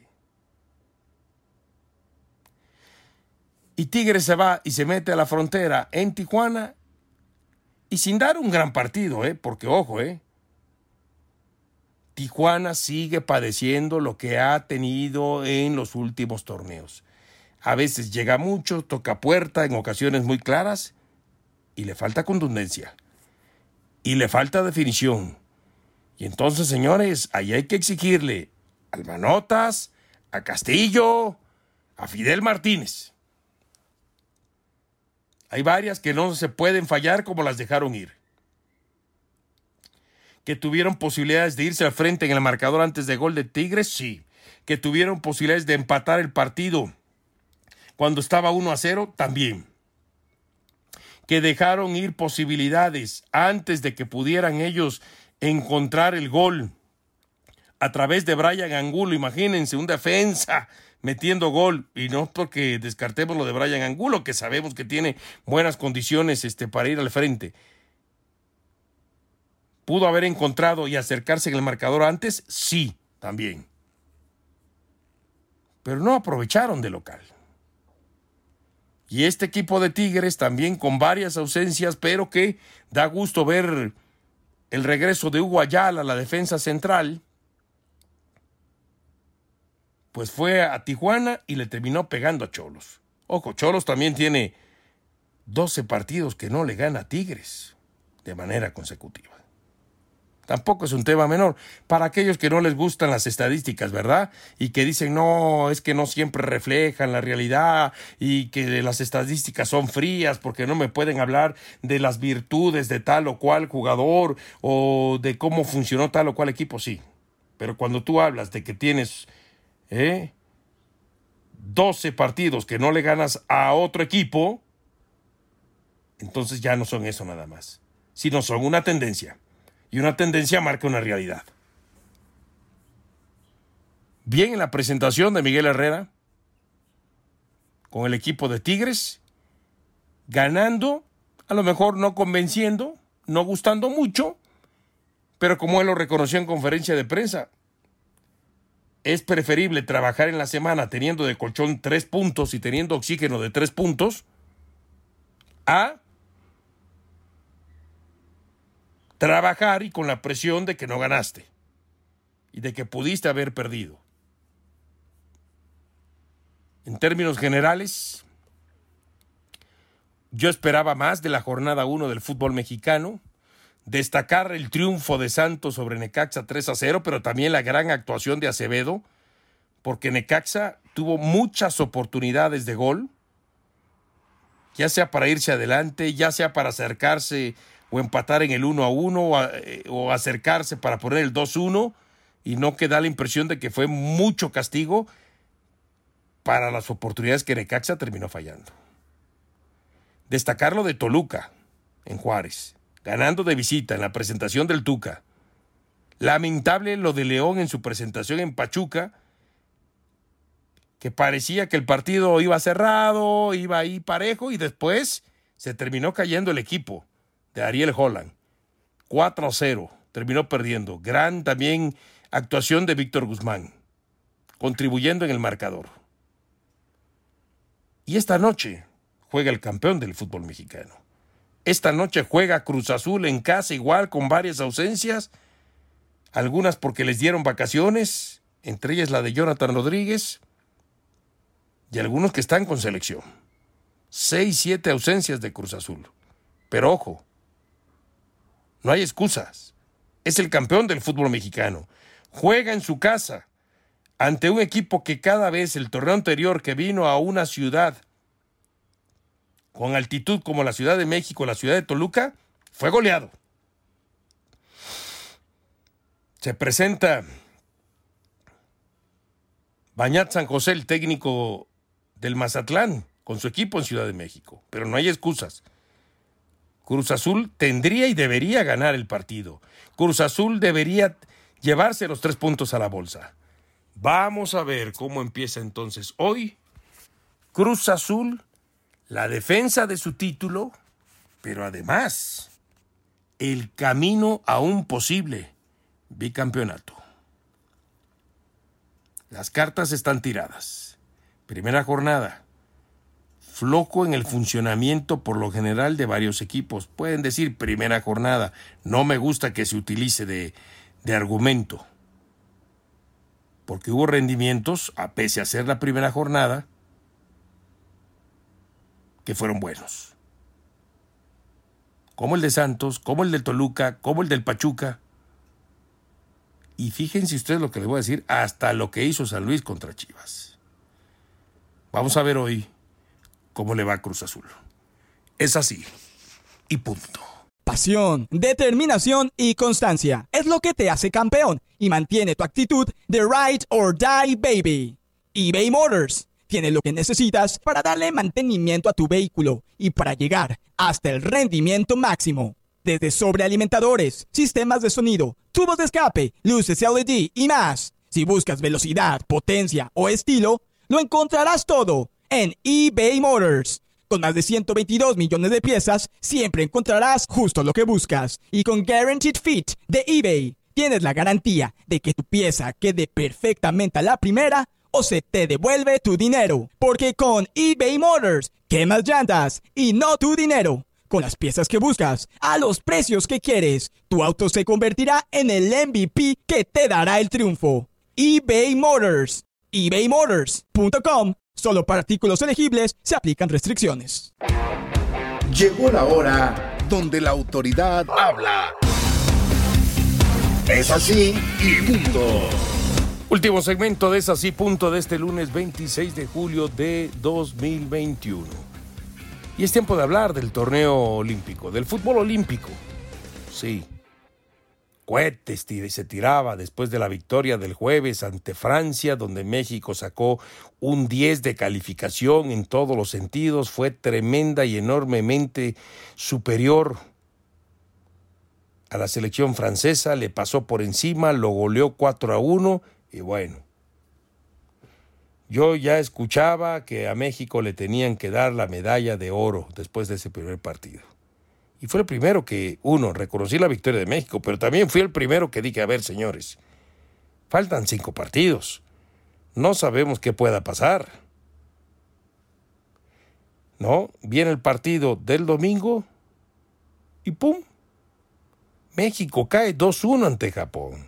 B: Y Tigres se va y se mete a la frontera en Tijuana y sin dar un gran partido, porque ojo, Tijuana sigue padeciendo lo que ha tenido en los últimos torneos. A veces llega mucho, toca puerta en ocasiones muy claras y le falta contundencia y le falta definición. Y entonces, señores, ahí hay que exigirle al Manotas, a Castillo, a Fidel Martínez. Hay varias que no se pueden fallar como las dejaron ir. Que tuvieron posibilidades de irse al frente en el marcador antes de gol de Tigres, sí. Que tuvieron posibilidades de empatar el partido cuando estaba 1-0, también. Que dejaron ir posibilidades antes de que pudieran ellos encontrar el gol a través de Brian Angulo. Imagínense, un defensa metiendo gol, y no porque descartemos lo de Brian Angulo, que sabemos que tiene buenas condiciones para ir al frente. ¿Pudo haber encontrado y acercarse en el marcador antes? Sí, también. Pero no aprovecharon de local. Y este equipo de Tigres también con varias ausencias, pero que da gusto ver el regreso de Hugo Ayala a la defensa central. Pues fue a Tijuana y le terminó pegando a Xolos. Ojo, Xolos también tiene 12 partidos que no le gana a Tigres de manera consecutiva. Tampoco es un tema menor. Para aquellos que no les gustan las estadísticas, ¿verdad? Y que dicen, no, es que no siempre reflejan la realidad y que las estadísticas son frías porque no me pueden hablar de las virtudes de tal o cual jugador o de cómo funcionó tal o cual equipo, sí. Pero cuando tú hablas de que tienes 12 partidos que no le ganas a otro equipo, entonces ya no son eso nada más, sino son una tendencia. Y una tendencia marca una realidad. Bien en la presentación de Miguel Herrera con el equipo de Tigres, ganando, a lo mejor no convenciendo, no gustando mucho, pero como él lo reconoció en conferencia de prensa, es preferible trabajar en la semana teniendo de colchón 3 puntos y teniendo oxígeno de 3 puntos a trabajar y con la presión de que no ganaste y de que pudiste haber perdido. En términos generales, yo esperaba más de la jornada 1 del fútbol mexicano, destacar el triunfo de Santos sobre Necaxa 3-0, pero también la gran actuación de Acevedo, porque Necaxa tuvo muchas oportunidades de gol, ya sea para irse adelante, ya sea para acercarse o empatar en el 1-1 o acercarse para poner el 2-1, y no que da la impresión de que fue mucho castigo para las oportunidades que Necaxa terminó fallando. Destacar lo de Toluca en Juárez, ganando de visita en la presentación del Tuca. Lamentable lo de León en su presentación en Pachuca, que parecía que el partido iba cerrado, iba ahí parejo, y después se terminó cayendo el equipo de Ariel Holland. 4-0, terminó perdiendo. Gran también actuación de Víctor Guzmán, contribuyendo en el marcador. Y esta noche juega el campeón del fútbol mexicano. Esta noche juega Cruz Azul en casa, igual con varias ausencias, algunas porque les dieron vacaciones, entre ellas la de Jonathan Rodríguez, y algunos que están con selección. 6-7 ausencias de Cruz Azul. Pero ojo, no hay excusas. Es el campeón del fútbol mexicano. Juega en su casa ante un equipo que cada vez el torneo anterior que vino a una ciudad con altitud como la Ciudad de México, la ciudad de Toluca, fue goleado. Se presenta Bañat San José, el técnico del Mazatlán, con su equipo en Ciudad de México, pero no hay excusas. Cruz Azul tendría y debería ganar el partido. Cruz Azul debería llevarse los 3 puntos a la bolsa. Vamos a ver cómo empieza entonces hoy Cruz Azul, la defensa de su título, pero además el camino a un posible bicampeonato. Las cartas están tiradas. Primera jornada. Flojo en el funcionamiento por lo general de varios equipos. Pueden decir primera jornada. No me gusta que se utilice de argumento. Porque hubo rendimientos, a pese a ser la primera jornada, que fueron buenos. Como el de Santos, como el del Toluca, como el del Pachuca. Y fíjense ustedes lo que les voy a decir, hasta lo que hizo San Luis contra Chivas. Vamos a ver hoy cómo le va a Cruz Azul. Es así. Y punto.
D: Pasión, determinación y constancia es lo que te hace campeón y mantiene tu actitud de ride or die, baby. eBay Motors tiene lo que necesitas para darle mantenimiento a tu vehículo y para llegar hasta el rendimiento máximo. Desde sobrealimentadores, sistemas de sonido, tubos de escape, luces LED y más. Si buscas velocidad, potencia o estilo, lo encontrarás todo en eBay Motors. Con más de 122 millones de piezas, siempre encontrarás justo lo que buscas. Y con Guaranteed Fit de eBay, tienes la garantía de que tu pieza quede perfectamente a la primera o se te devuelve tu dinero. Porque con eBay Motors, quemas llantas y no tu dinero. Con las piezas que buscas, a los precios que quieres, tu auto se convertirá en el MVP que te dará el triunfo. eBay Motors. ebaymotors.com. Solo para artículos elegibles se aplican restricciones.
A: Llegó la hora donde la autoridad habla. Es así y punto.
B: Último segmento de Es Así Punto de este lunes 26 de julio de 2021. Y es tiempo de hablar del torneo olímpico, del fútbol olímpico. Sí. Cohetes se tiraba después de la victoria del jueves ante Francia, donde México sacó un 10 de calificación en todos los sentidos. Fue tremenda y enormemente superior a la selección francesa. Le pasó por encima, lo goleó 4-1 y bueno. Yo ya escuchaba que a México le tenían que dar la medalla de oro después de ese primer partido. Y fue el primero que, reconocí la victoria de México, pero también fui el primero que dije, a ver, señores, faltan 5 partidos. No sabemos qué pueda pasar. ¿No? Viene el partido del domingo y ¡pum! México cae 2-1 ante Japón.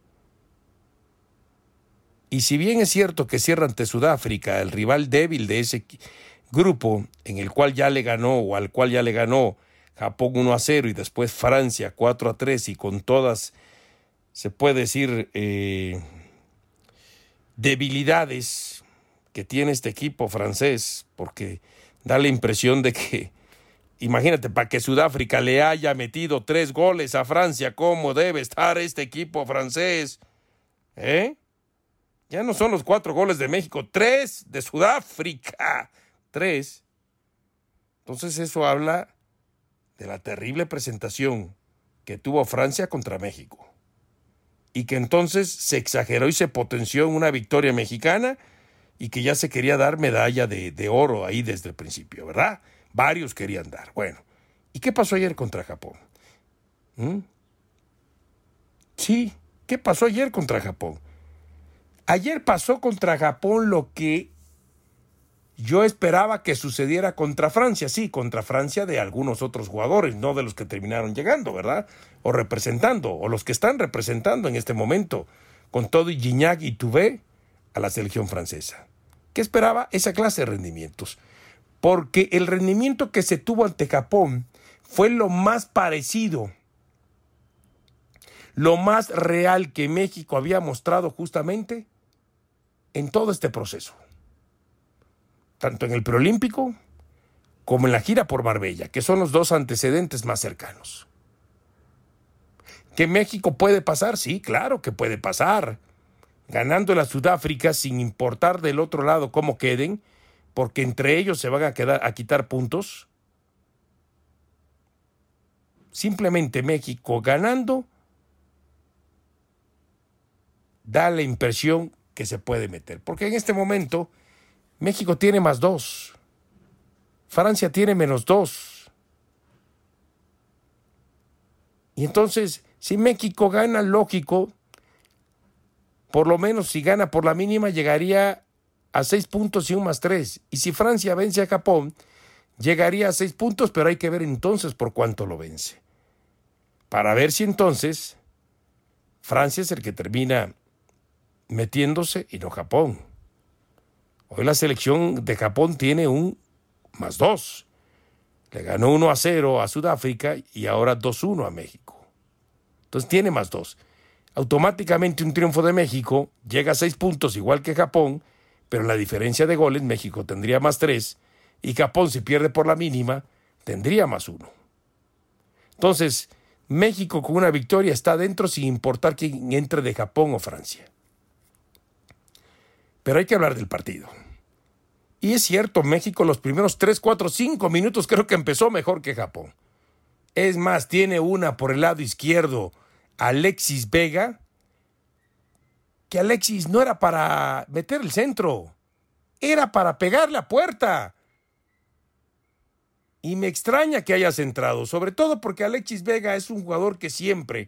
B: Y si bien es cierto que cierra ante Sudáfrica, el rival débil de ese grupo, en el cual ya le ganó, o al cual ya le ganó Japón 1-0 y después Francia 4-3, y con todas, se puede decir, debilidades que tiene este equipo francés, porque da la impresión de que, imagínate, para que Sudáfrica le haya metido 3 goles a Francia, ¿cómo debe estar este equipo francés? Ya no son los 4 goles de México, 3 de Sudáfrica. 3. Entonces eso habla de la terrible presentación que tuvo Francia contra México. Y que entonces se exageró y se potenció en una victoria mexicana y que ya se quería dar medalla de oro ahí desde el principio, ¿verdad? Varios querían dar. Bueno, ¿y qué pasó ayer contra Japón? Sí, ¿qué pasó ayer contra Japón? Ayer pasó contra Japón lo que yo esperaba que sucediera contra Francia. Sí, contra Francia de algunos otros jugadores, no de los que terminaron llegando, ¿verdad? O representando, o los que están representando en este momento, con todo y Gignac y Toubé, a la selección francesa. ¿Qué esperaba? Esa clase de rendimientos. Porque el rendimiento que se tuvo ante Japón fue lo más parecido, lo más real que México había mostrado justamente en todo este proceso, tanto en el preolímpico como en la gira por Marbella, que son los 2 antecedentes más cercanos. ¿Que México puede pasar? Sí, claro que puede pasar, ganando a Sudáfrica sin importar del otro lado cómo queden, porque entre ellos se van a quitar puntos. Simplemente México ganando da la impresión que se puede meter, porque en este momento México tiene +2, Francia tiene -2, y entonces si México gana, lógico, por lo menos si gana por la mínima llegaría a 6 puntos y un +3, y si Francia vence a Japón llegaría a 6 puntos, pero hay que ver entonces por cuánto lo vence, para ver si entonces Francia es el que termina metiéndose y no Japón. Hoy la selección de Japón tiene un +2. Le ganó 1-0 a Sudáfrica y ahora 2-1 a México. Entonces tiene +2. Automáticamente un triunfo de México llega a 6 puntos igual que Japón, pero en la diferencia de goles México tendría +3 y Japón, si pierde por la mínima, tendría +1. Entonces México con una victoria está dentro sin importar quién entre de Japón o Francia. Pero hay que hablar del partido. Y es cierto, México los primeros 3, 4, 5 minutos creo que empezó mejor que Japón. Es más, tiene una por el lado izquierdo, Alexis Vega, que Alexis no era para meter el centro, era para pegar la puerta. Y me extraña que hayas entrado, sobre todo porque Alexis Vega es un jugador que siempre,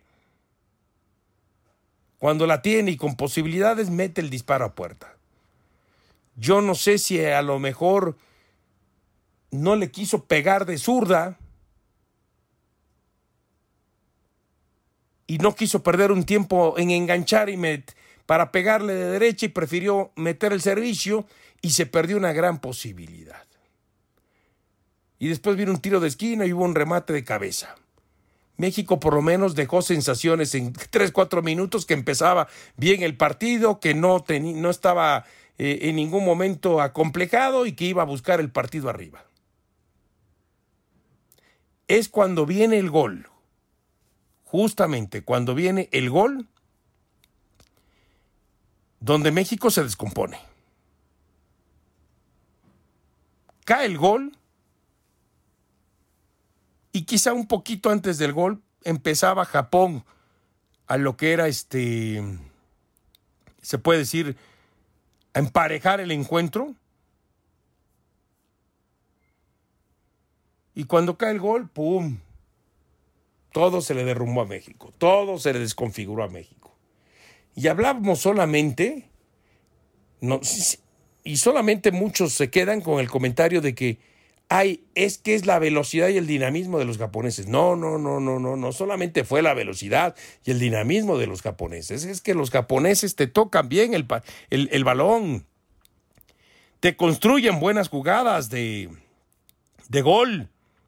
B: cuando la tiene y con posibilidades, mete el disparo a puerta. Yo no sé si a lo mejor no le quiso pegar de zurda y no quiso perder un tiempo en enganchar para pegarle de derecha y prefirió meter el servicio y se perdió una gran posibilidad. Y después vino un tiro de esquina y hubo un remate de cabeza. México por lo menos dejó sensaciones en 3-4 minutos que empezaba bien el partido, que no estaba en ningún momento acomplejado y que iba a buscar el partido arriba. Es cuando viene el gol, justamente cuando viene el gol, donde México se descompone. Cae el gol y quizá un poquito antes del gol empezaba Japón a lo que era se puede decir, a emparejar el encuentro. Y cuando cae el gol, ¡pum! Todo se le derrumbó a México, todo se le desconfiguró a México. Y hablamos solamente, y solamente muchos se quedan con el comentario de que es que es la velocidad y el dinamismo de los japoneses. No solamente fue la velocidad y el dinamismo de los japoneses, es que los japoneses te tocan bien el balón, te construyen buenas jugadas de gol.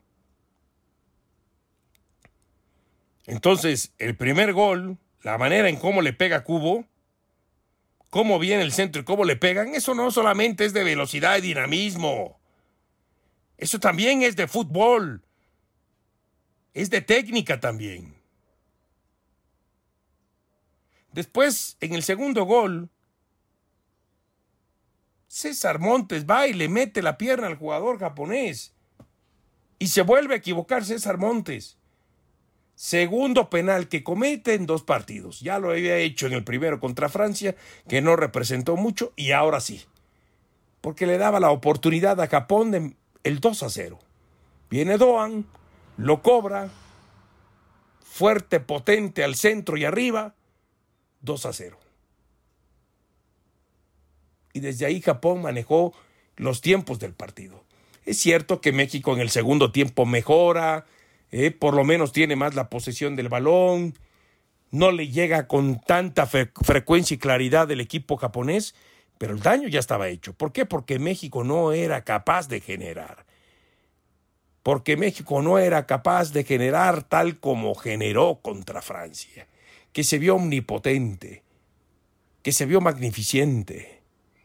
B: Entonces, el primer gol, la manera en cómo le pega Cubo, cómo viene el centro y cómo le pegan, eso no solamente es de velocidad y dinamismo. Eso también es de fútbol. Es de técnica también. Después, en el segundo gol, César Montes va y le mete la pierna al jugador japonés. Y se vuelve a equivocar César Montes. Segundo penal que comete en 2 partidos. Ya lo había hecho en el primero contra Francia, que no representó mucho, y ahora sí. Porque le daba la oportunidad a Japón de el 2-0. Viene Doan, lo cobra, fuerte, potente al centro y arriba, 2-0. Y desde ahí Japón manejó los tiempos del partido. Es cierto que México en el segundo tiempo mejora, por lo menos tiene más la posesión del balón, no le llega con tanta frecuencia y claridad el equipo japonés, pero el daño ya estaba hecho. ¿Por qué? Porque México no era capaz de generar. Porque México no era capaz de generar tal como generó contra Francia, que se vio omnipotente, que se vio magnificente.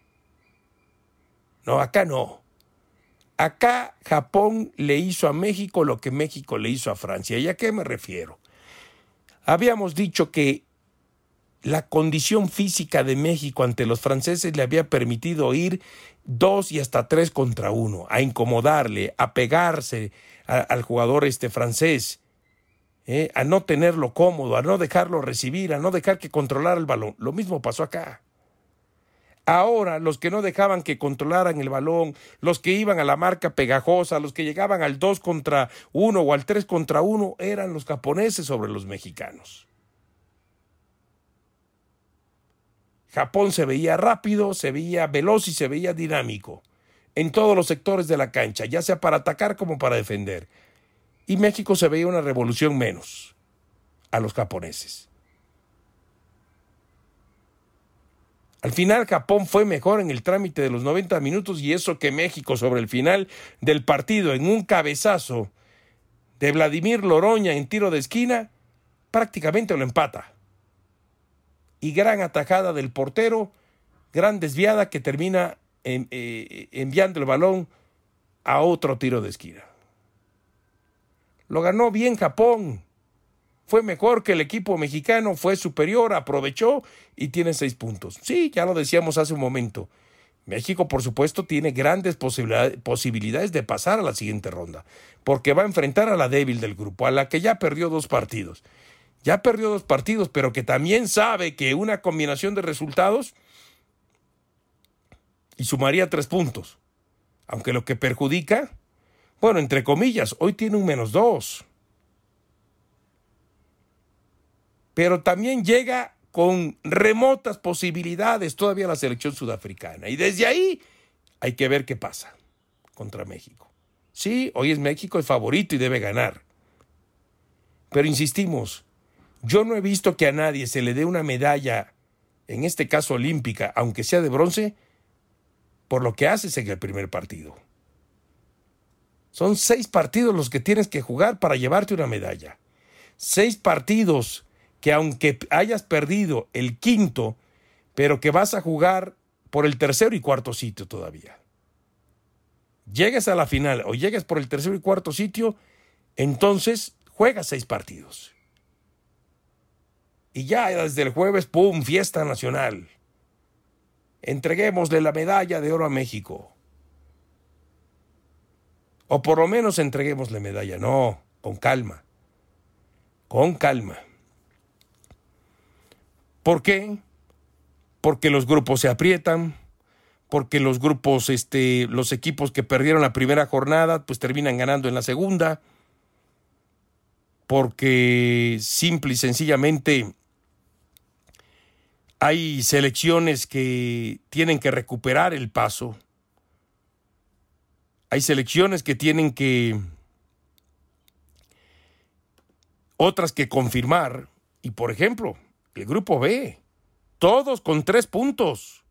B: No, acá no. Acá Japón le hizo a México lo que México le hizo a Francia. ¿Y a qué me refiero? Habíamos dicho que la condición física de México ante los franceses le había permitido ir 2 y hasta 3 contra 1, a incomodarle, a pegarse al jugador francés, a no tenerlo cómodo, a no dejarlo recibir, a no dejar que controlara el balón. Lo mismo pasó acá. Ahora, los que no dejaban que controlaran el balón, los que iban a la marca pegajosa, los que llegaban al 2 contra 1 o al 3 contra 1, eran los japoneses sobre los mexicanos. Japón se veía rápido, se veía veloz y se veía dinámico en todos los sectores de la cancha, ya sea para atacar como para defender. Y México se veía una revolución menos a los japoneses. Al final Japón fue mejor en el trámite de los 90 minutos y eso que México sobre el final del partido en un cabezazo de Vladimir Loroña en tiro de esquina prácticamente lo empata. Y gran atajada del portero, gran desviada que termina enviando el balón a otro tiro de esquina. Lo ganó bien Japón. Fue mejor que el equipo mexicano, fue superior, aprovechó y tiene 6 puntos. Sí, ya lo decíamos hace un momento. México, por supuesto, tiene grandes posibilidades de pasar a la siguiente ronda, porque va a enfrentar a la débil del grupo, a la que ya perdió 2 partidos. Ya perdió 2 partidos, pero que también sabe que una combinación de resultados y sumaría 3 puntos. Aunque lo que perjudica, Bueno, entre comillas, hoy tiene un -2. Pero también llega con remotas posibilidades todavía la selección sudafricana. Y desde ahí hay que ver qué pasa contra México. Sí, hoy es México el favorito y debe ganar. Pero insistimos, yo no he visto que a nadie se le dé una medalla, en este caso olímpica, aunque sea de bronce, por lo que haces en el primer partido. Son 6 partidos los que tienes que jugar para llevarte una medalla. 6 partidos que aunque hayas perdido el quinto, pero que vas a jugar por el tercero y cuarto sitio todavía. Llegues a la final o llegues por el tercero y cuarto sitio, entonces juegas 6 partidos. Y ya desde el jueves, ¡pum!, fiesta nacional. Entreguémosle la medalla de oro a México. O por lo menos entreguémosle medalla. No, con calma. Con calma. ¿Por qué? Porque los grupos se aprietan, porque los grupos, los equipos que perdieron la primera jornada, pues terminan ganando en la segunda, porque simple y sencillamente hay selecciones que tienen que recuperar el paso, hay selecciones que tienen que, otras que confirmar, y por ejemplo, el grupo B, todos con 3 puntos.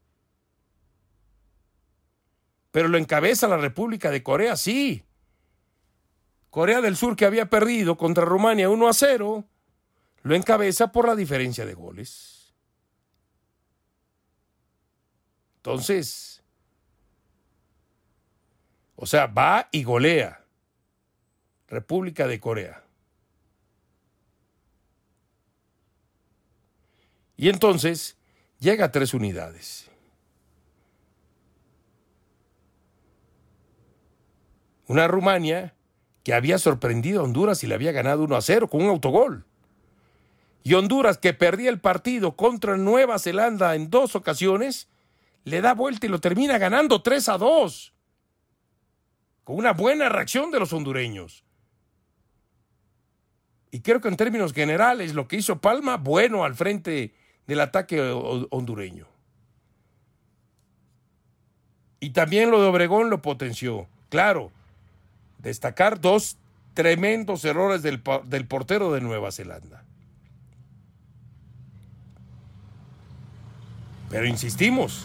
B: Pero lo encabeza la República de Corea, sí. Corea del Sur, que había perdido contra Rumania 1-0, lo encabeza por la diferencia de goles. Entonces, o sea, va y golea República de Corea. Y entonces llega a 3 unidades. Una Rumania que había sorprendido a Honduras y le había ganado 1-0 con un autogol. Y Honduras, que perdía el partido contra Nueva Zelanda en 2 ocasiones, le da vuelta y lo termina ganando 3-2. Con una buena reacción de los hondureños. Y creo que en términos generales lo que hizo Palma, bueno al frente del ataque hondureño. Y también lo de Obregón lo potenció. Claro, destacar 2 tremendos errores del portero de Nueva Zelanda. Pero insistimos,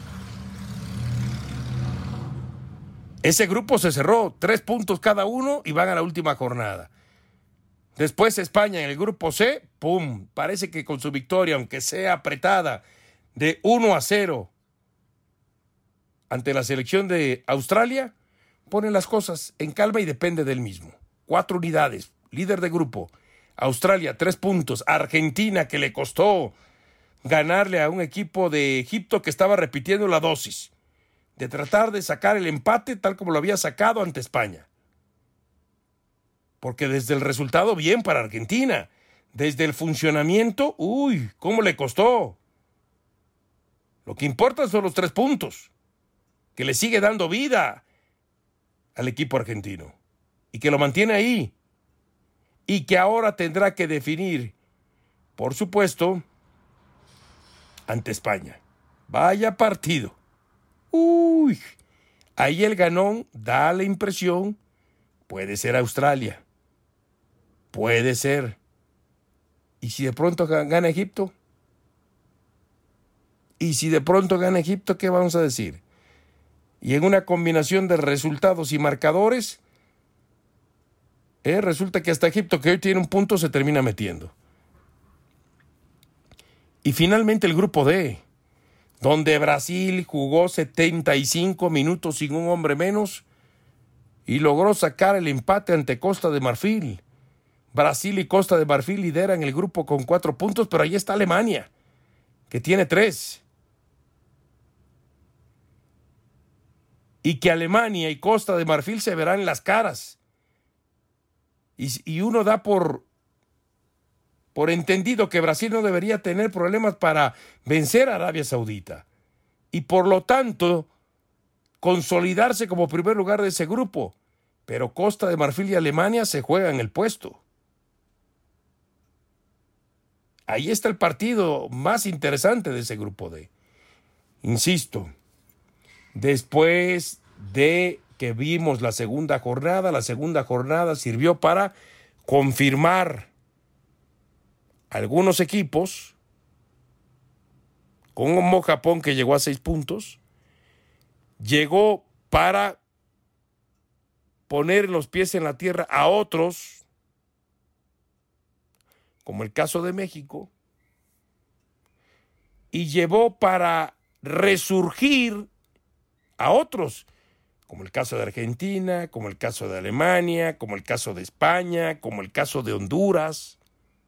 B: ese grupo se cerró, 3 puntos cada uno y van a la última jornada. Después España en el grupo C, ¡pum! Parece que con su victoria, aunque sea apretada, de 1-0 ante la selección de Australia, pone las cosas en calma y depende del mismo. 4 unidades, líder de grupo. Australia, 3 puntos. Argentina, que le costó ganarle a un equipo de Egipto que estaba repitiendo la dosis de tratar de sacar el empate tal como lo había sacado ante España. Porque desde el resultado, bien para Argentina. Desde el funcionamiento, ¡uy! ¿Cómo le costó? Lo que importa son los 3 puntos, que le sigue dando vida al equipo argentino y que lo mantiene ahí y que ahora tendrá que definir, por supuesto, ante España. Vaya partido. ¡Uy! Ahí el ganón da la impresión, puede ser Australia. Puede ser. ¿Y si de pronto gana Egipto? ¿Y si de pronto gana Egipto, qué vamos a decir? Y en una combinación de resultados y marcadores, resulta que hasta Egipto, que hoy tiene un punto, se termina metiendo. Y finalmente el grupo D, donde Brasil jugó 75 minutos sin un hombre menos y logró sacar el empate ante Costa de Marfil. Brasil y Costa de Marfil lideran el grupo con 4 puntos, pero ahí está Alemania, que tiene 3. Y que Alemania y Costa de Marfil se verán las caras. Y uno da por entendido que Brasil no debería tener problemas para vencer a Arabia Saudita. Y por lo tanto, consolidarse como primer lugar de ese grupo. pero Costa de Marfil y Alemania se juegan el puesto. Ahí está el partido más interesante de ese grupo D. Insisto, después de que vimos la segunda jornada sirvió para confirmar algunos equipos, como Japón, que llegó a 6 puntos, llegó para poner los pies en la tierra a otros, como el caso de México, y llevó para resurgir a otros, como el caso de Argentina, como el caso de Alemania, como el caso de España, como el caso de Honduras.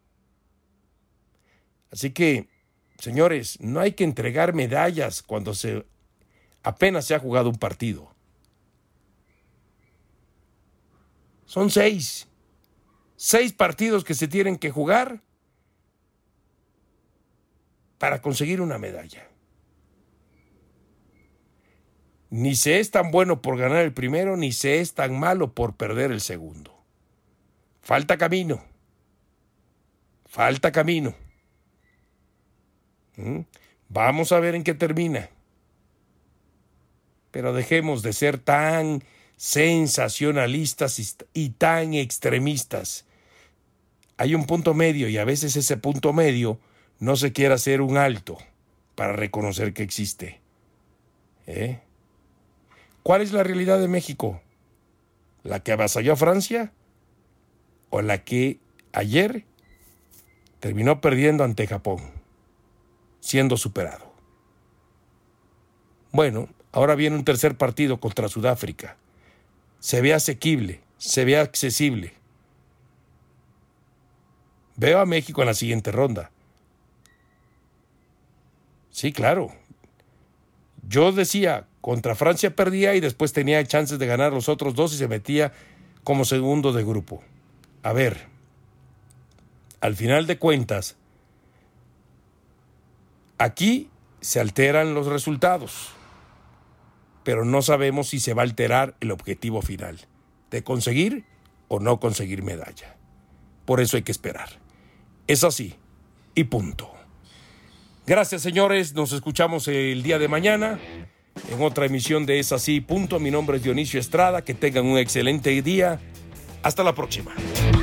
B: Así que, señores, no hay que entregar medallas cuando apenas se ha jugado un partido. Son 6 partidos que se tienen que jugar para conseguir una medalla. Ni se es tan bueno por ganar el primero, ni se es tan malo por perder el segundo. Falta camino. Vamos a ver en qué termina. Pero dejemos de ser tan sensacionalistas y tan extremistas. Hay un punto medio y a veces ese punto medio no se quiere hacer un alto para reconocer que existe. ¿Cuál es la realidad de México? ¿La que avasalló a Francia? ¿O la que ayer terminó perdiendo ante Japón, siendo superado? Bueno, ahora viene un tercer partido contra Sudáfrica. Se ve asequible, se ve accesible. Veo a México en la siguiente ronda. Sí, claro. Yo decía, contra Francia perdía y después tenía chances de ganar los otros 2 y se metía como segundo de grupo. A ver, al final de cuentas, aquí se alteran los resultados, pero no sabemos si se va a alterar el objetivo final, de conseguir o no conseguir medalla. Por eso hay que esperar. Es así, y punto. Gracias, señores. Nos escuchamos el día de mañana en otra emisión de Es Así, punto. Mi nombre es Dionisio Estrada. Que tengan un excelente día. Hasta la próxima.